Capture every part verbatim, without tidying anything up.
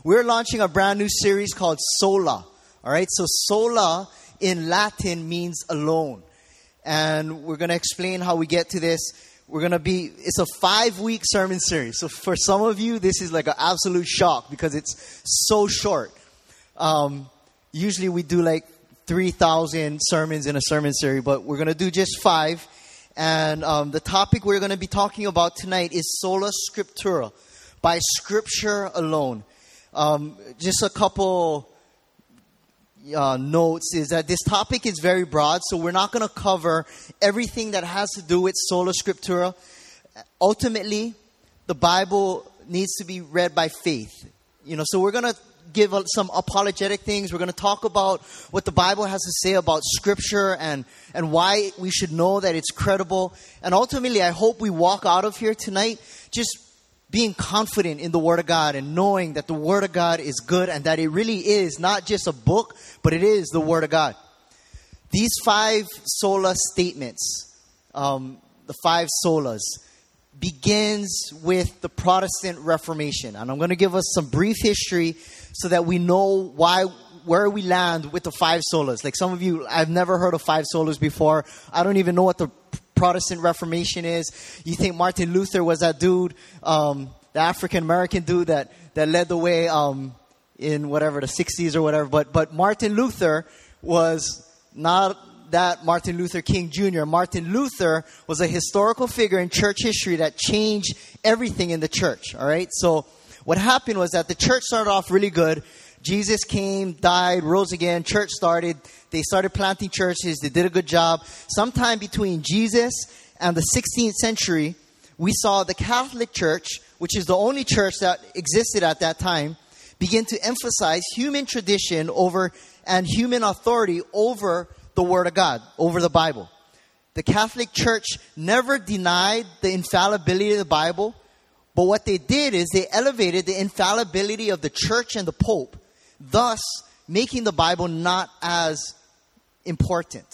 We're launching a brand new series called Sola. All right, so Sola in Latin means alone. And we're going to explain how we get to this. We're going to be, it's a five-week sermon series. So for some of you, this is like an absolute shock because it's so short. Um, usually we do like three thousand sermons in a sermon series, but we're going to do just five. And um, the topic we're going to be talking about tonight is Sola Scriptura, by Scripture alone. Um, just a couple uh, notes is that this topic is very broad, so we're not going to cover everything that has to do with Sola Scriptura. Ultimately, the Bible needs to be read by faith. You know, so we're going to give some apologetic things. We're going to talk about what the Bible has to say about Scripture and, and why we should know that it's credible. And ultimately, I hope we walk out of here tonight just being confident in the Word of God and knowing that the Word of God is good and that it really is not just a book, but it is the Word of God. These five sola statements, um, the five solas, begins with the Protestant Reformation. And I'm going to give us some brief history so that we know why, where we land with the five solas. Like some of you, I've never heard of five solas before. I don't even know what the Protestant Reformation is. You think Martin Luther was that dude, um, the African-American dude that, that led the way um, in whatever, the sixties or whatever. But, but Martin Luther was not that Martin Luther King Junior Martin Luther was a historical figure in church history that changed everything in the church. All right. So what happened was that the church started off really good. Jesus came, died, rose again. Church started. They started planting churches. They did a good job. Sometime between Jesus and the sixteenth century, we saw the Catholic Church, which is the only church that existed at that time, begin to emphasize human tradition over and human authority over the Word of God, over the Bible. The Catholic Church never denied the infallibility of the Bible, but what they did is they elevated the infallibility of the church and the Pope, thus making the Bible not as important.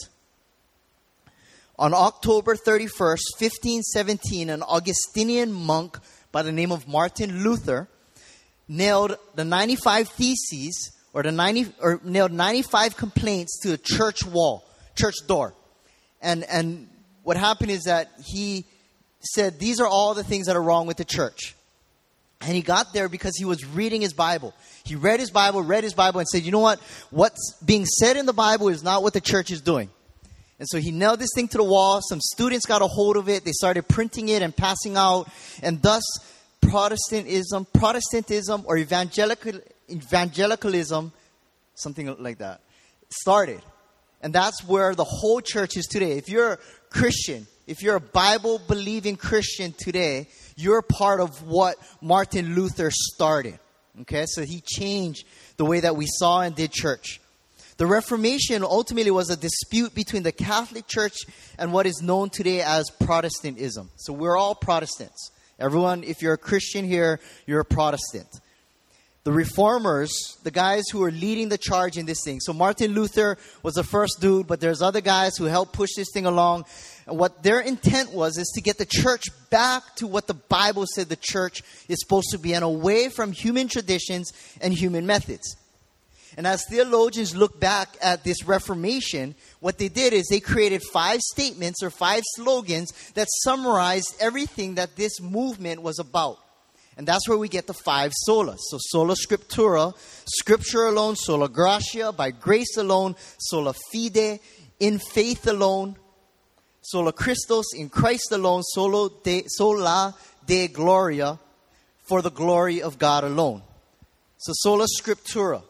On October thirty-first, fifteen seventeen, an Augustinian monk by the name of Martin Luther nailed the ninety-five theses or the ninety or nailed ninety-five complaints to the church wall, church door. And and what happened is that he said, these are all the things that are wrong with the church. And he got there because he was reading his Bible. He read his Bible, read his Bible, and said, you know what? What's being said in the Bible is not what the church is doing. And so he nailed this thing to the wall. Some students got a hold of it. They started printing it and passing out. And thus, Protestantism, Protestantism or evangelical, evangelicalism, something like that, started. And that's where the whole church is today. If you're a Christian, if you're a Bible-believing Christian today, you're part of what Martin Luther started. Okay, so he changed the way that we saw and did church. The Reformation ultimately was a dispute between the Catholic Church and what is known today as Protestantism. So we're all Protestants. Everyone, if you're a Christian here, you're a Protestant. The Reformers, the guys who are leading the charge in this thing. So Martin Luther was the first dude, but there's other guys who helped push this thing along. And what their intent was is to get the church back to what the Bible said the church is supposed to be, and away from human traditions and human methods. And as theologians look back at this Reformation, what they did is they created five statements or five slogans that summarized everything that this movement was about. And that's where we get the five solas. So sola scriptura, Scripture alone, sola gratia, by grace alone, sola fide, in faith alone, sola Christus, in Christ alone, sola de, sola de gloria, for the glory of God alone. So sola scriptura.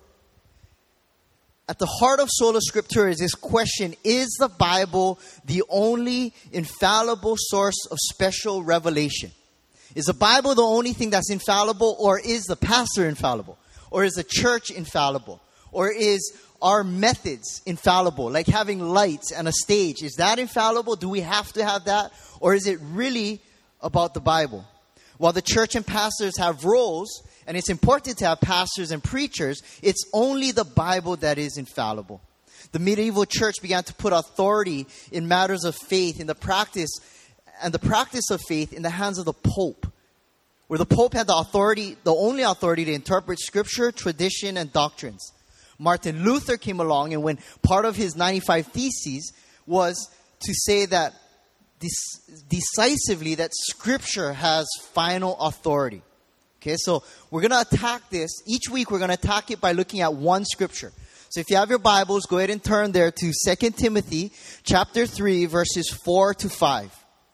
At the heart of sola scriptura is this question: is the Bible the only infallible source of special revelation? Is the Bible the only thing that's infallible, or is the pastor infallible? Or is the church infallible? Or is our methods infallible? Like having lights and a stage, is that infallible? Do we have to have that? Or is it really about the Bible? While the church and pastors have roles, and it's important to have pastors and preachers, it's only the Bible that is infallible. The medieval church began to put authority in matters of faith, in the practice, and the practice of faith in the hands of the Pope. where the Pope had the authority, the only authority to interpret Scripture, tradition, and doctrines. Martin Luther came along, and when part of his ninety-five Theses was to say that dec- decisively that Scripture has final authority. Okay, so we're going to attack this. Each week we're going to attack it by looking at one Scripture. So if you have your Bibles, go ahead and turn there to Second Timothy chapter three, verses four to five.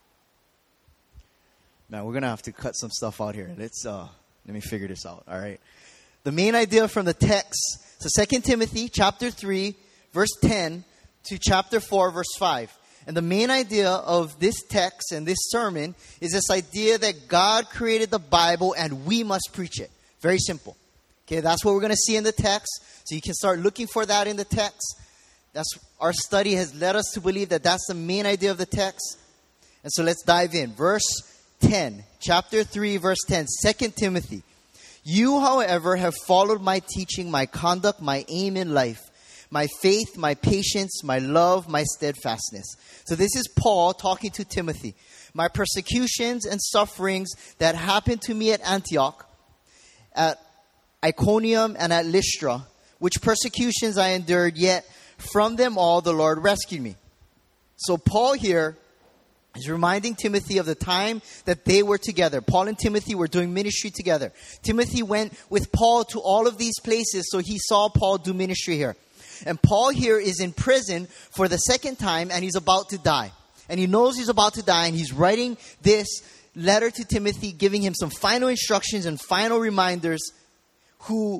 Now, we're going to have to cut some stuff out here. Let's, uh, let me figure this out, all right? The main idea from the text, so Second Timothy chapter three, verse ten to chapter four, verse five. And the main idea of this text and this sermon is this idea that God created the Bible and we must preach it. Very simple. Okay, that's what we're going to see in the text. So you can start looking for that in the text. That's our study has led us to believe that that's the main idea of the text. And so let's dive in. Verse ten, chapter three, verse ten, Second Timothy. You, however, have followed my teaching, my conduct, my aim in life, my faith, my patience, my love, my steadfastness. So this is Paul talking to Timothy. My persecutions and sufferings that happened to me at Antioch, at Iconium, and at Lystra, which persecutions I endured, yet from them all the Lord rescued me. So Paul here is reminding Timothy of the time that they were together. Paul and Timothy were doing ministry together. Timothy went with Paul to all of these places, so he saw Paul do ministry here. And Paul here is in prison for the second time, and he's about to die. And he knows he's about to die, and he's writing this letter to Timothy, giving him some final instructions and final reminders who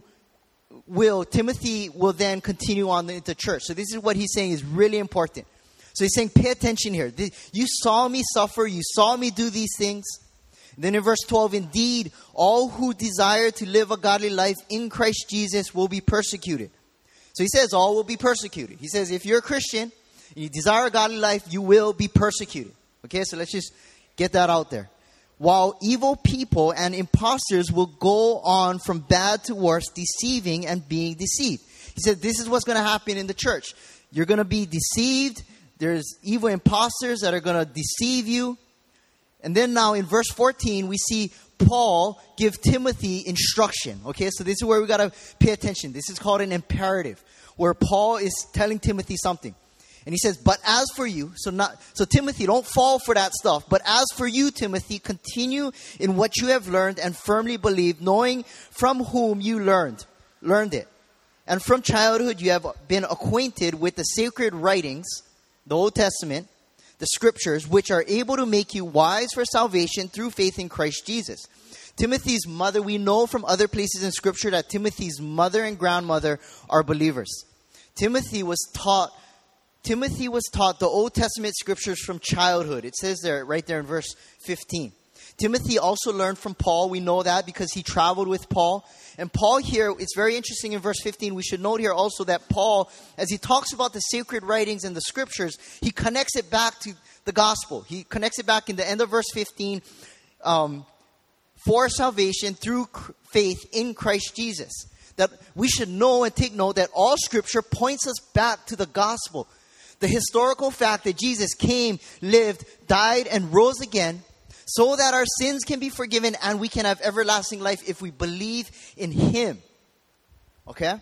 will, Timothy will then continue on into church. So this is what he's saying is really important. So he's saying, pay attention here. You saw me suffer. You saw me do these things. Then in verse twelve, indeed, all who desire to live a godly life in Christ Jesus will be persecuted. So he says all will be persecuted. He says if you're a Christian and you desire a godly life, you will be persecuted. Okay, so let's just get that out there. While evil people and imposters will go on from bad to worse, deceiving and being deceived. He said this is what's going to happen in the church. You're going to be deceived. There's evil imposters that are going to deceive you. And then now in verse fourteen, we see Paul give Timothy instruction. Okay, so this is where we got to pay attention. This is called an imperative, where Paul is telling Timothy something. And he says, but as for you, so not so Timothy, don't fall for that stuff. But as for you, Timothy, continue in what you have learned and firmly believe, knowing from whom you learned, learned it. And from childhood you have been acquainted with the sacred writings, the Old Testament, the scriptures, which are able to make you wise for salvation through faith in Christ Jesus. Timothy's mother, we know from other places in scripture that Timothy's mother and grandmother are believers. Timothy was taught, Timothy was taught the Old Testament scriptures from childhood. It says there, right there in verse fifteen. Timothy also learned from Paul. We know that because he traveled with Paul. And Paul here, it's very interesting in verse fifteen. We should note here also that Paul, as he talks about the sacred writings and the scriptures, he connects it back to the gospel. He connects it back in the end of verse fifteen um, for salvation through faith in Christ Jesus. That we should know and take note that all scripture points us back to the gospel. The historical fact that Jesus came, lived, died, and rose again, so that our sins can be forgiven and we can have everlasting life if we believe in Him. Okay?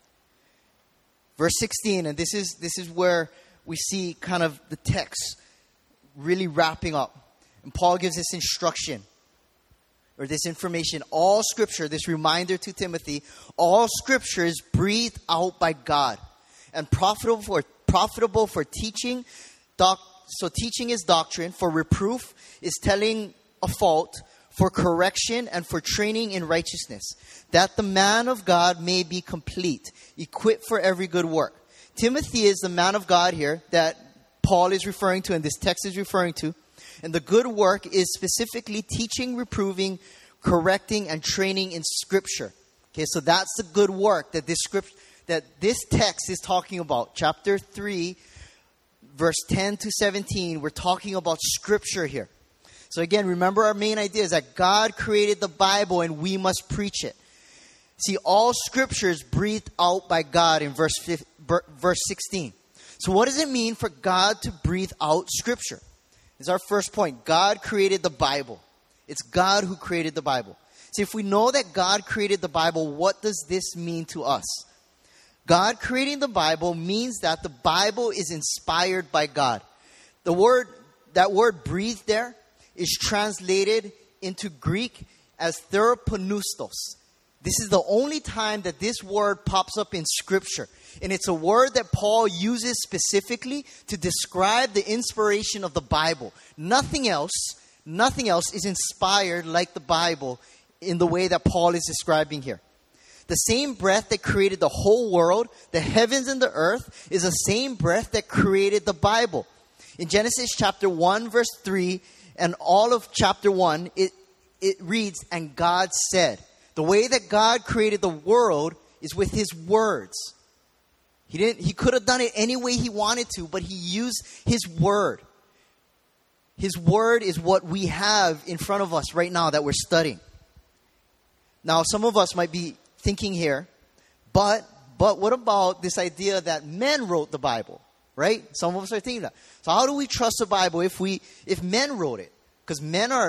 Verse sixteen, and this is this is where we see kind of the text really wrapping up. And Paul gives this instruction, or this information. All scripture, this reminder to Timothy, all scripture is breathed out by God and profitable for, profitable for teaching, doc, So teaching is doctrine, for reproof is telling a fault, for correction and for training in righteousness, that the man of God may be complete, equipped for every good work. Timothy is the man of God here that Paul is referring to and this text is referring to. And the good work is specifically teaching, reproving, correcting, and training in Scripture. Okay, so that's the good work that this script, that this text is talking about. Chapter three, verse ten to seventeen, we're talking about Scripture here. So again, remember our main idea is that God created the Bible and we must preach it. See, all Scripture is breathed out by God in verse verse sixteen. So what does it mean for God to breathe out Scripture? Is our first point. God created the Bible. It's God who created the Bible. So if we know that God created the Bible, what does this mean to us? God creating the Bible means that the Bible is inspired by God. The word, that word breathed there is translated into Greek as theropneustos. This is the only time that this word pops up in Scripture. And it's a word that Paul uses specifically to describe the inspiration of the Bible. Nothing else, nothing else is inspired like the Bible in the way that Paul is describing here. The same breath that created the whole world, the heavens and the earth, is the same breath that created the Bible. In Genesis chapter one, verse three, and all of chapter one, it, it reads, "And God said." The way that God created the world is with His words. He didn't. He could have done it any way He wanted to, but He used His word. His word is what we have in front of us right now that we're studying. Now, some of us might be thinking here, but but what about this idea that men wrote the Bible, right? Some of us are thinking that. So how do we trust the Bible if we if men wrote it? Because men are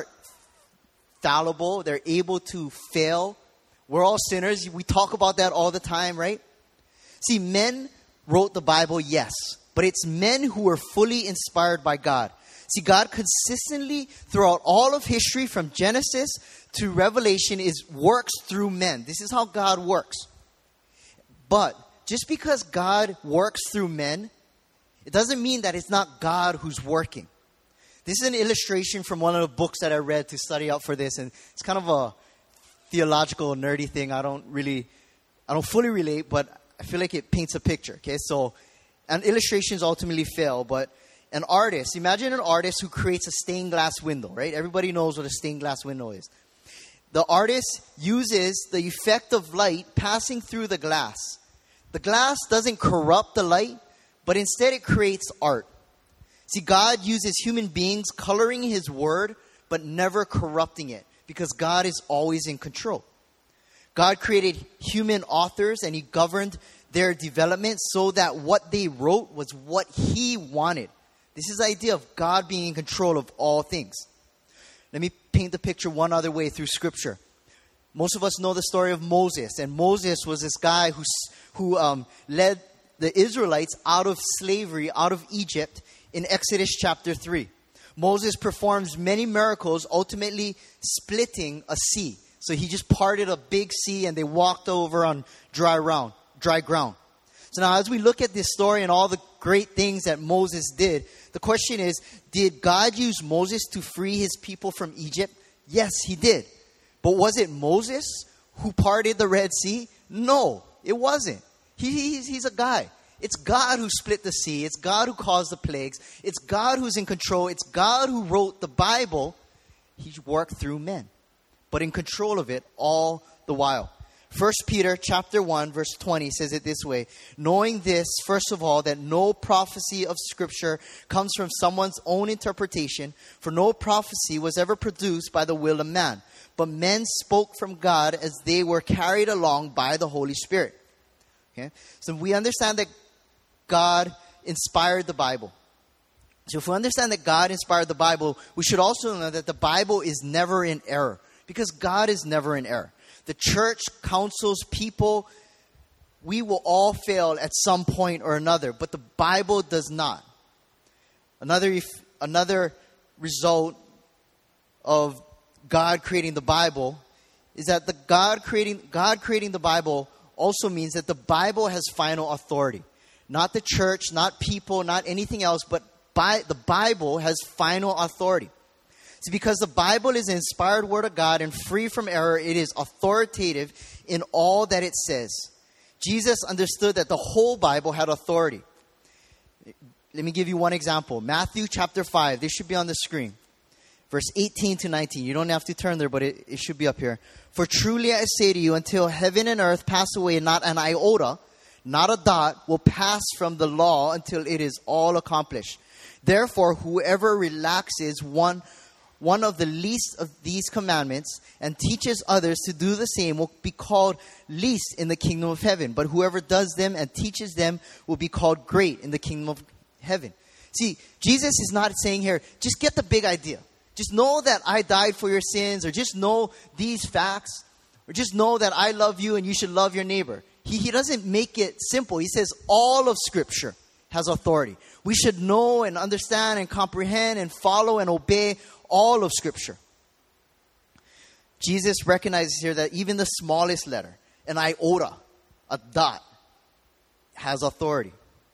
fallible, they're able to fail. We're all sinners. We talk about that all the time, right? See, men wrote the Bible, yes, but it's men who were fully inspired by God. See, God consistently, throughout all of history, from Genesis to Revelation, is works through men. This is how God works. But just because God works through men, it doesn't mean that it's not God who's working. This is an illustration from one of the books that I read to study out for this, and it's kind of a theological, nerdy thing. I don't really, I don't fully relate, but I feel like it paints a picture. Okay, so, and illustrations ultimately fail, but an artist, imagine an artist who creates a stained glass window, right? Everybody knows what a stained glass window is. The artist uses the effect of light passing through the glass. The glass doesn't corrupt the light, but instead it creates art. See, God uses human beings coloring His word, but never corrupting it, because God is always in control. God created human authors, and He governed their development so that what they wrote was what He wanted. This is the idea of God being in control of all things. Let me paint the picture one other way through Scripture. Most of us know the story of Moses, and Moses was this guy who, who um, led the Israelites out of slavery, out of Egypt, in Exodus chapter three. Moses performs many miracles, ultimately splitting a sea. So he just parted a big sea and they walked over on dry ground. Dry ground. So now as we look at this story and all the great things that Moses did, the question is, did God use Moses to free His people from Egypt? Yes, He did. But was it Moses who parted the Red Sea? No, it wasn't. He, he's, he's a guy. It's God who split the sea. It's God who caused the plagues. It's God who's in control. It's God who wrote the Bible. He worked through men, but in control of it all the while. First Peter chapter one, verse twenty says it this way: knowing this, first of all, that no prophecy of Scripture comes from someone's own interpretation, for no prophecy was ever produced by the will of man, but men spoke from God as they were carried along by the Holy Spirit. Okay? So we understand that God inspired the Bible. So if we understand that God inspired the Bible, we should also know that the Bible is never in error, because God is never in error. The church, councils, people, we will all fail at some point or another, but the Bible does not. Another, another result of God creating the Bible is that the God creating, God creating the Bible also means that the Bible has final authority. Not the church, not people, not anything else, but by, the Bible has final authority. See, because the Bible is an inspired word of God and free from error, it is authoritative in all that it says. Jesus understood that the whole Bible had authority. Let me give you one example. Matthew chapter five. This should be on the screen. Verse eighteen to nineteen. You don't have to turn there, but it, it should be up here. For truly I say to you, until heaven and earth pass away, not an iota, not a dot, will pass from the law until it is all accomplished. Therefore, whoever relaxes one one of the least of these commandments and teaches others to do the same will be called least in the kingdom of heaven. But whoever does them and teaches them will be called great in the kingdom of heaven. See, Jesus is not saying here, just get the big idea. Just know that I died for your sins, or just know these facts, or just know that I love you and you should love your neighbor. He, he doesn't make it simple. He says all of Scripture has authority. We should know and understand and comprehend and follow and obey all of Scripture. Jesus recognizes here that even the smallest letter, an iota, a dot, has authority.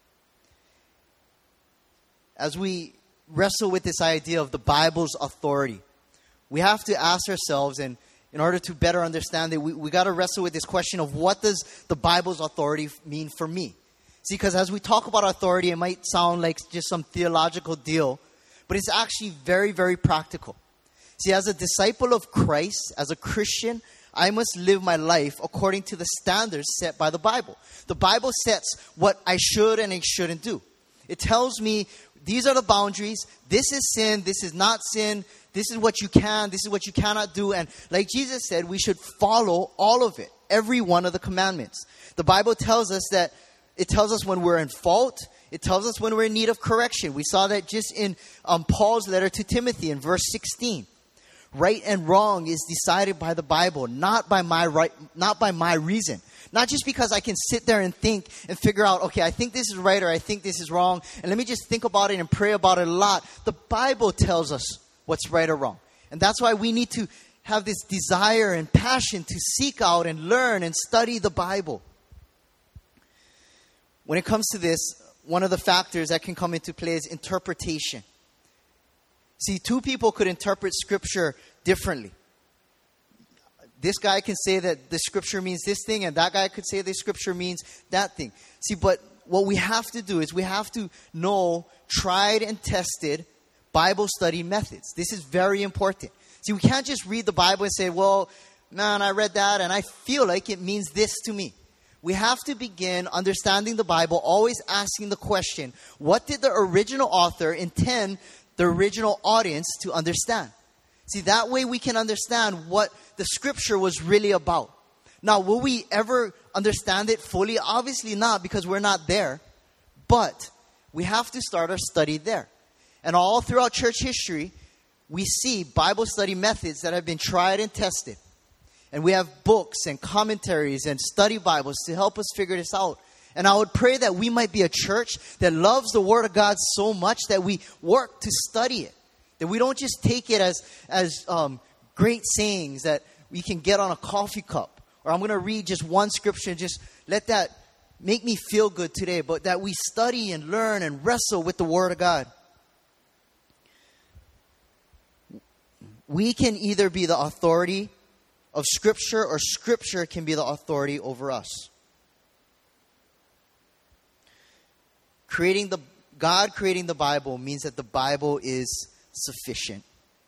As we wrestle with this idea of the Bible's authority, we have to ask ourselves, and in order to better understand it, we, we got to wrestle with this question of what does the Bible's authority mean for me? See, because as we talk about authority, it might sound like just some theological deal, but it's actually very, very practical. See, as a disciple of Christ, as a Christian, I must live my life according to the standards set by the Bible. The Bible sets what I should and I shouldn't do. It tells me these are the boundaries. This is sin. This is not sin. This is what you can. This is what you cannot do. And like Jesus said, we should follow all of it, every one of the commandments. The Bible tells us that it tells us when we're in fault. It tells us when we're in need of correction. We saw that just in um, Paul's letter to Timothy in verse sixteen. Right and wrong is decided by the Bible, not by my right, not by my reason. Not just because I can sit there and think and figure out, okay, I think this is right or I think this is wrong, and let me just think about it and pray about it a lot. The Bible tells us what's right or wrong. And that's why we need to have this desire and passion to seek out and learn and study the Bible. When it comes to this, one of the factors that can come into play is interpretation. See, two people could interpret Scripture differently. This guy can say that the Scripture means this thing, and that guy could say the Scripture means that thing. See, but what we have to do is we have to know tried and tested Bible study methods. This is very important. See, we can't just read the Bible and say, well, man, I read that, and I feel like it means this to me. We have to begin understanding the Bible, always asking the question, what did the original author intend the original audience to understand? See, that way we can understand what the Scripture was really about. Now, will we ever understand it fully? Obviously not, because we're not there. But we have to start our study there. And all throughout church history, we see Bible study methods that have been tried and tested. And we have books and commentaries and study Bibles to help us figure this out. And I would pray that we might be a church that loves the Word of God so much that we work to study it. That we don't just take it as, as um, great sayings that we can get on a coffee cup. Or I'm going to read just one scripture and just let that make me feel good today. But that we study and learn and wrestle with the Word of God. We can either be the authority of Scripture, or Scripture can be the authority over us. Creating the God creating the Bible means that the Bible is sufficient.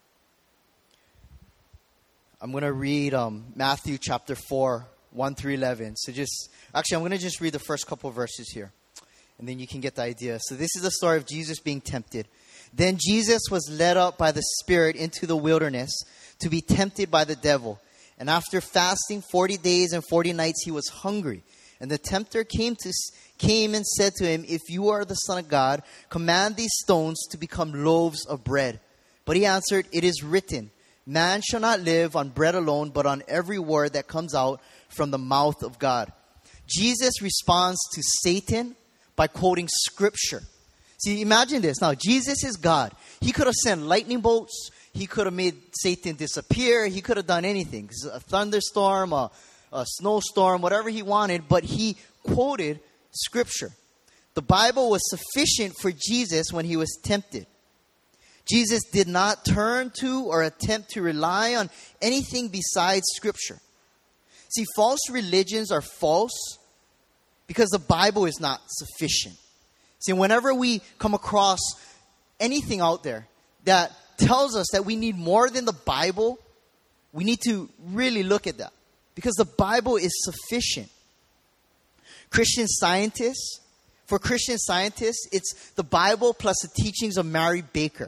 I'm going to read um, Matthew chapter four, one through eleven. So just, actually, I'm going to just read the first couple of verses here. And then you can get the idea. So this is the story of Jesus being tempted. Then Jesus was led up by the Spirit into the wilderness to be tempted by the devil. And after fasting forty days and forty nights, he was hungry. And the tempter came to came and said to him, "If you are the Son of God, command these stones to become loaves of bread." But he answered, "It is written, man shall not live on bread alone, but on every word that comes out from the mouth of God." Jesus responds to Satan by quoting Scripture. See, imagine this. Now, Jesus is God. He could have sent lightning bolts. He could have made Satan disappear. He could have done anything. A thunderstorm, a, a snowstorm, whatever he wanted. But he quoted Scripture. The Bible was sufficient for Jesus when he was tempted. Jesus did not turn to or attempt to rely on anything besides Scripture. See, false religions are false because the Bible is not sufficient. See, whenever we come across anything out there that tells us that we need more than the Bible, we need to really look at that, because the Bible is sufficient. Christian scientists, for Christian scientists, it's the Bible plus the teachings of Mary Baker.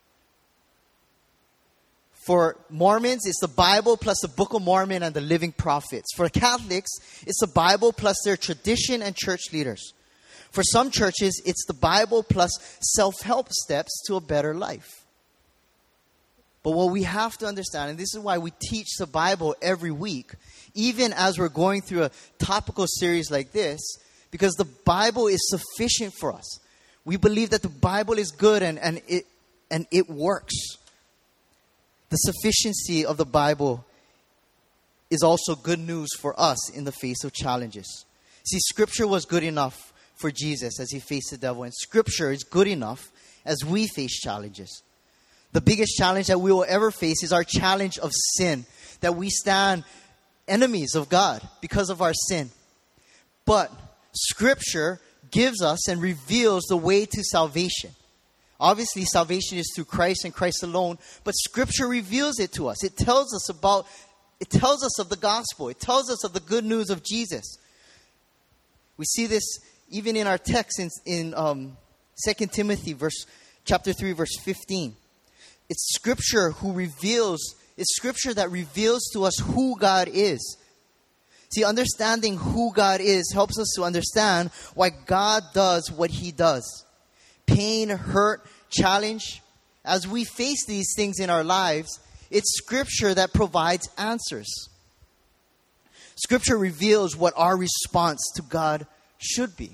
For Mormons, it's the Bible plus the Book of Mormon and the Living Prophets. For Catholics, it's the Bible plus their tradition and church leaders. For some churches, it's the Bible plus self-help steps to a better life. But what we have to understand, and this is why we teach the Bible every week, even as we're going through a topical series like this, because the Bible is sufficient for us. We believe that the Bible is good and, and it and it works. The sufficiency of the Bible is also good news for us in the face of challenges. See, Scripture was good enough for Jesus as he faced the devil, and Scripture is good enough as we face challenges. The biggest challenge that we will ever face is our challenge of sin, that we stand enemies of God because of our sin. But Scripture gives us and reveals the way to salvation. Obviously, salvation is through Christ and Christ alone, but Scripture reveals it to us. It tells us about, it tells us of the gospel. It tells us of the good news of Jesus. We see this even in our text in, in um, Second Timothy verse, chapter three, verse fifteen. It's Scripture who reveals, it's Scripture that reveals to us who God is. See, understanding who God is helps us to understand why God does what he does. Pain, hurt, challenge, as we face these things in our lives, it's Scripture that provides answers. Scripture reveals what our response to God should be.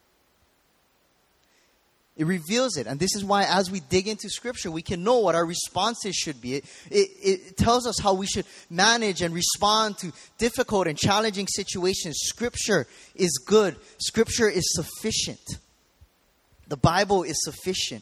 It reveals it. And this is why as we dig into Scripture, we can know what our responses should be. It, it, it tells us how we should manage and respond to difficult and challenging situations. Scripture is good. Scripture is sufficient. The Bible is sufficient.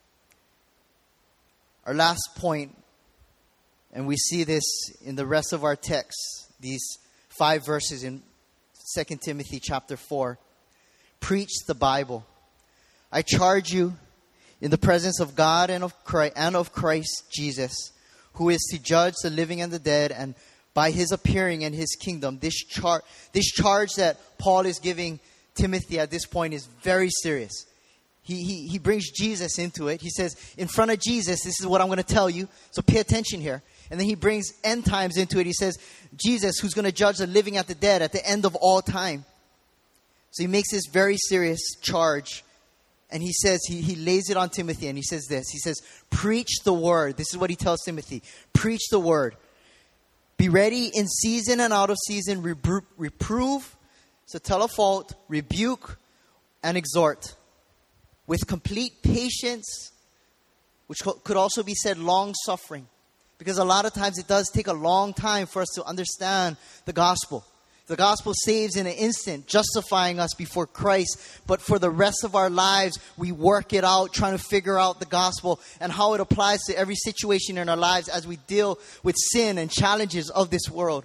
Our last point, and we see this in the rest of our text, these five verses in Second Timothy chapter four. Preach the Bible. I charge you in the presence of God and of Christ, and of Christ Jesus, who is to judge the living and the dead, and by his appearing in his kingdom. This, char- this charge that Paul is giving Timothy at this point is very serious. He, he, he brings Jesus into it. He says, in front of Jesus, this is what I'm going to tell you. So pay attention here. And then he brings end times into it. He says, Jesus, who's going to judge the living and the dead at the end of all time. So he makes this very serious charge. And he says, he, he lays it on Timothy, and he says this. He says, preach the word. This is what he tells Timothy. Preach the word. Be ready in season and out of season. Repro- reprove, so tell a fault, rebuke, and exhort. With complete patience, which co- could also be said long suffering. Because a lot of times it does take a long time for us to understand the gospel. The gospel saves in an instant, justifying us before Christ. But for the rest of our lives, we work it out, trying to figure out the gospel and how it applies to every situation in our lives as we deal with sin and challenges of this world.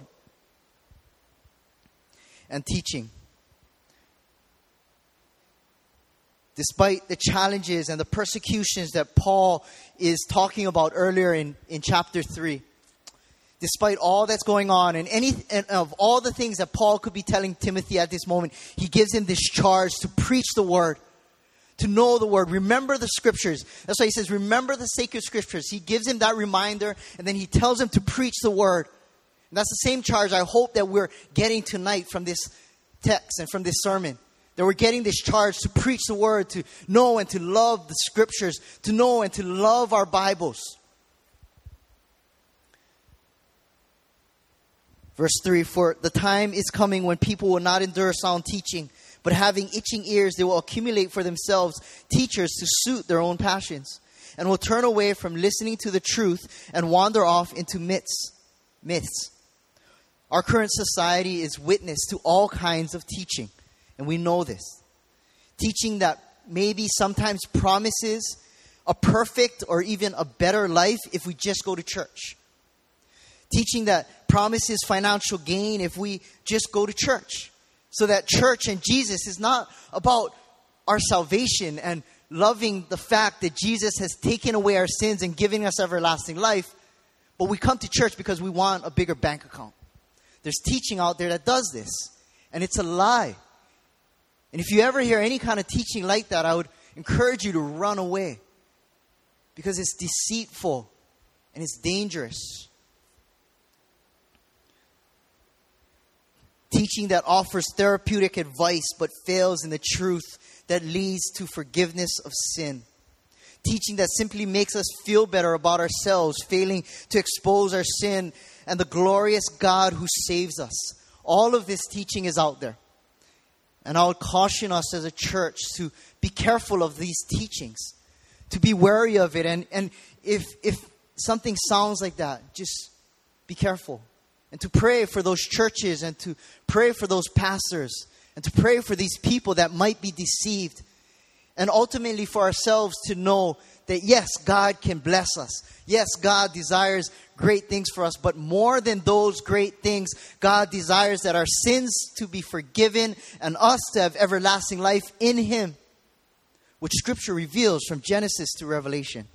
And teaching. Despite the challenges and the persecutions that Paul is talking about earlier in, in chapter three. Despite all that's going on and any and of all the things that Paul could be telling Timothy at this moment, he gives him this charge to preach the word, to know the word, remember the scriptures. That's why he says, remember the sacred scriptures. He gives him that reminder, and then he tells him to preach the word. And that's the same charge I hope that we're getting tonight from this text and from this sermon. That we're getting this charge to preach the word, to know and to love the scriptures, to know and to love our Bibles. Verse three, for the time is coming when people will not endure sound teaching, but having itching ears, they will accumulate for themselves teachers to suit their own passions, and will turn away from listening to the truth and wander off into myths. Myths. Our current society is witness to all kinds of teaching, and we know this. Teaching that maybe sometimes promises a perfect or even a better life if we just go to church. Teaching that promises financial gain if we just go to church. So that church and Jesus is not about our salvation and loving the fact that Jesus has taken away our sins and giving us everlasting life. But we come to church because we want a bigger bank account. There's teaching out there that does this. And it's a lie. And if you ever hear any kind of teaching like that, I would encourage you to run away. Because it's deceitful and it's dangerous. Teaching that offers therapeutic advice but fails in the truth that leads to forgiveness of sin. teaching that simply makes us feel better about ourselves, failing to expose our sin and the glorious God who saves us. All of this teaching is out there. And I would caution us as a church to be careful of these teachings, to be wary of it. And, and if, if something sounds like that, just be careful. And to pray for those churches, and to pray for those pastors, and to pray for these people that might be deceived. And ultimately for ourselves to know that yes, God can bless us. Yes, God desires great things for us. But more than those great things, God desires that our sins to be forgiven and us to have everlasting life in Him, which Scripture reveals from Genesis to Revelation.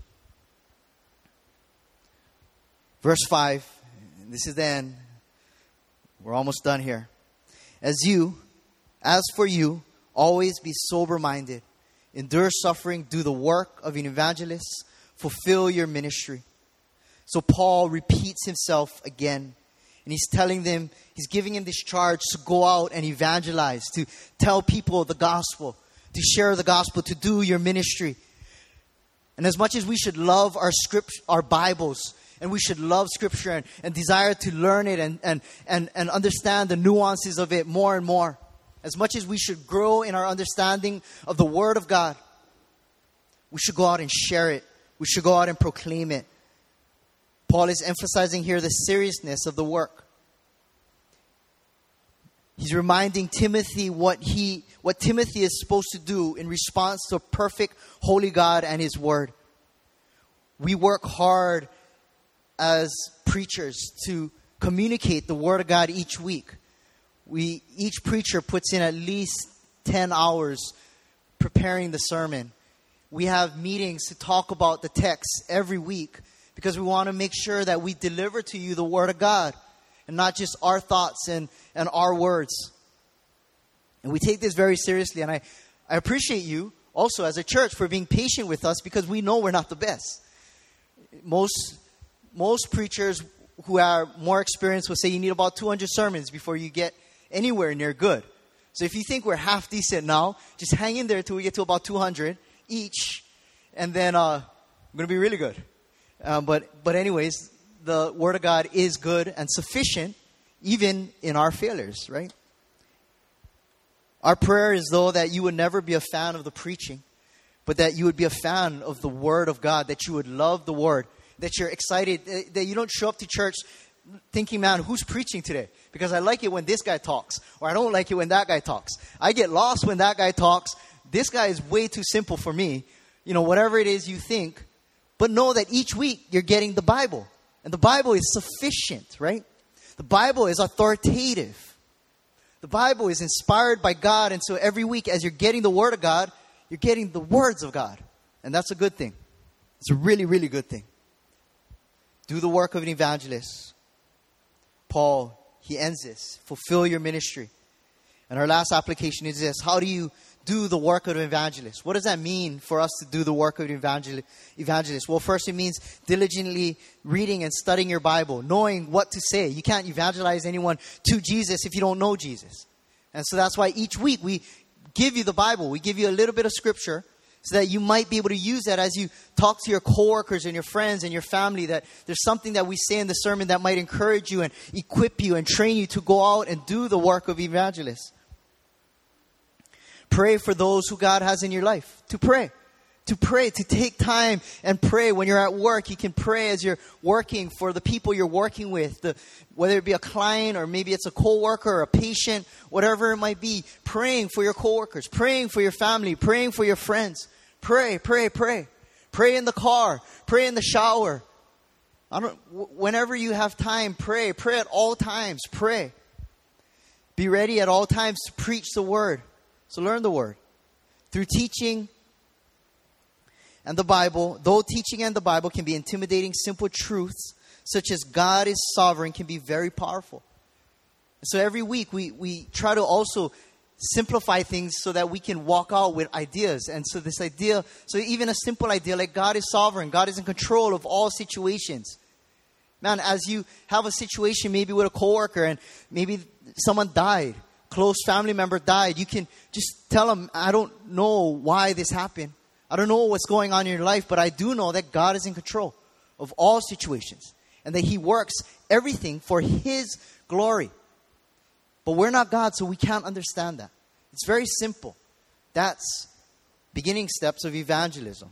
Verse five, this is the end. We're almost done here. As you, as for you, always be sober-minded. Endure suffering, do the work of an evangelist, fulfill your ministry. So Paul repeats himself again. And he's telling them, he's giving him this charge to go out and evangelize, to tell people the gospel, to share the gospel, to do your ministry. And as much as we should love our script, our Bibles, and we should love Scripture and, and desire to learn it and, and, and, and understand the nuances of it more and more, as much as we should grow in our understanding of the Word of God, we should go out and share it. We should go out and proclaim it. Paul is emphasizing here the seriousness of the work. He's reminding Timothy what he, what Timothy is supposed to do in response to a perfect, holy God and His Word. We work hard as preachers to communicate the Word of God each week. We, each preacher puts in at least ten hours preparing the sermon. We have meetings to talk about the text every week because we want to make sure that we deliver to you the Word of God and not just our thoughts and, and our words. And we take this very seriously. And I, I appreciate you also as a church for being patient with us because we know we're not the best. Most, most preachers who are more experienced will say you need about two hundred sermons before you get anywhere near good. So if you think we're half decent now, just hang in there till we get to about two hundred each, and then uh, I'm going to be really good. Um, but but anyways, the Word of God is good and sufficient, even in our failures, right? Our prayer is, though, that you would never be a fan of the preaching, but that you would be a fan of the Word of God, that you would love the Word, that you're excited, that you don't show up to church thinking, man, who's preaching today? Because I like it when this guy talks, or I don't like it when that guy talks. I get lost when that guy talks. This guy is way too simple for me. You know, whatever it is you think. But know that each week you're getting the Bible. And the Bible is sufficient, right? The Bible is authoritative. The Bible is inspired by God. And so every week as you're getting the Word of God, you're getting the words of God. And that's a good thing. It's a really, really good thing. Do the work of an evangelist. Paul, he ends this. Fulfill your ministry. And our last application is this. How do you do the work of an evangelist? What does that mean for us to do the work of an evangel- evangelist? Well, first it means diligently reading and studying your Bible, knowing what to say. You can't evangelize anyone to Jesus if you don't know Jesus. And so that's why each week we give you the Bible. We give you a little bit of Scripture so that you might be able to use that as you talk to your coworkers and your friends and your family, that there's something that we say in the sermon that might encourage you and equip you and train you to go out and do the work of evangelists. Pray for those who God has in your life. To pray. To pray. To take time and pray. When you're at work, you can pray as you're working for the people you're working with. The, whether it be a client or maybe it's a coworker or a patient, whatever it might be. Praying for your coworkers. Praying for your family. Praying for your friends. Pray, pray, pray. Pray in the car. Pray in the shower. I don't, whenever you have time, pray. Pray at all times. Pray. Be ready at all times to preach the Word. So learn the Word. Through teaching and the Bible, though teaching and the Bible can be intimidating, simple truths such as God is sovereign can be very powerful. So every week we, we try to also simplify things so that we can walk out with ideas. And so this idea, so even a simple idea like God is sovereign, God is in control of all situations. Man, as you have a situation maybe with a coworker and maybe someone died, close family member died, you can just tell them, I don't know why this happened, I don't know what's going on in your life, but I do know that God is in control of all situations and that He works everything for His glory. But we're not God, so we can't understand that. It's very simple. That's beginning steps of evangelism.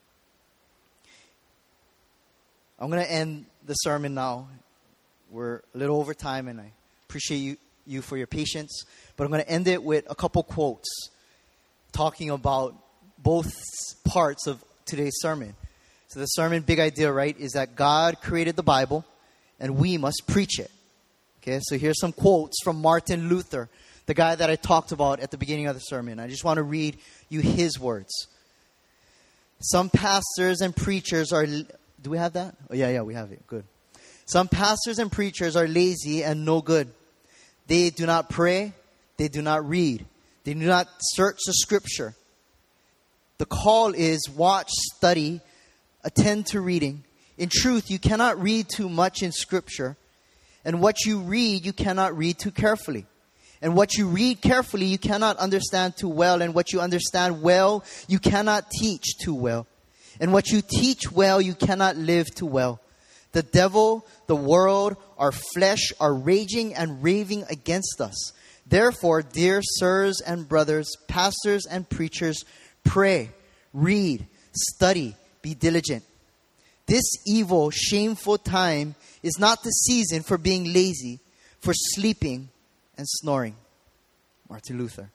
I'm going to end the sermon now. We're a little over time, and I appreciate you, you for your patience. But I'm going to end it with a couple quotes talking about both parts of today's sermon. So the sermon, big idea, right, is that God created the Bible, and we must preach it. Okay, so here's some quotes from Martin Luther, the guy that I talked about at the beginning of the sermon. I just want to read you his words. Some pastors and preachers are... Do we have that? Oh, yeah, yeah, we have it. Good. Some pastors and preachers are lazy and no good. They do not pray. They do not read. They do not search the Scripture. The call is watch, study, attend to reading. In truth, you cannot read too much in Scripture. And what you read, you cannot read too carefully. And what you read carefully, you cannot understand too well. And what you understand well, you cannot teach too well. And what you teach well, you cannot live too well. The devil, the world, our flesh are raging and raving against us. Therefore, dear sirs and brothers, pastors and preachers, pray, read, study, be diligent. This evil, shameful time is not the season for being lazy, for sleeping and snoring. Martin Luther.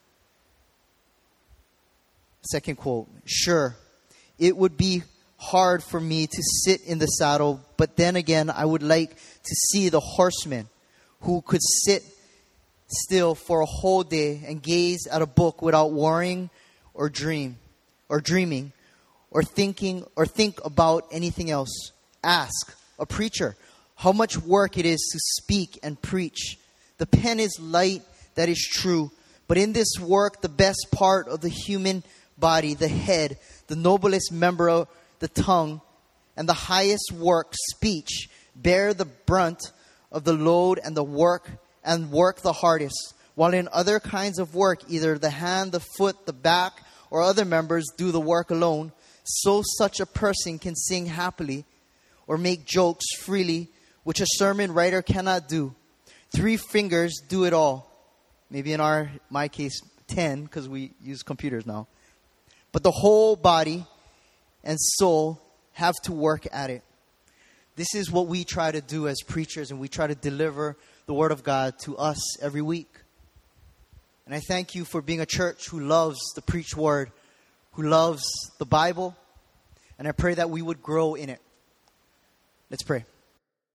Second quote. Sure, it would be hard for me to sit in the saddle, but then again, I would like to see the horseman who could sit still for a whole day and gaze at a book without worrying or dream or dreaming or thinking or think about anything else. Ask a preacher how much work it is to speak and preach. The pen is light, that is true, but in this work, the best part of the human body, the head, the noblest member of the tongue, and the highest work, speech, bear the brunt of the load and the work and work the hardest. While in other kinds of work, either the hand, the foot, the back, or other members do the work alone, so such a person can sing happily or make jokes freely, which a sermon writer cannot do. Three fingers do it all. Maybe in our my case, ten, because we use computers now. But the whole body and soul have to work at it. This is what we try to do as preachers, and we try to deliver the Word of God to us every week. And I thank you for being a church who loves the preached Word, who loves the Bible, and I pray that we would grow in it. Let's pray.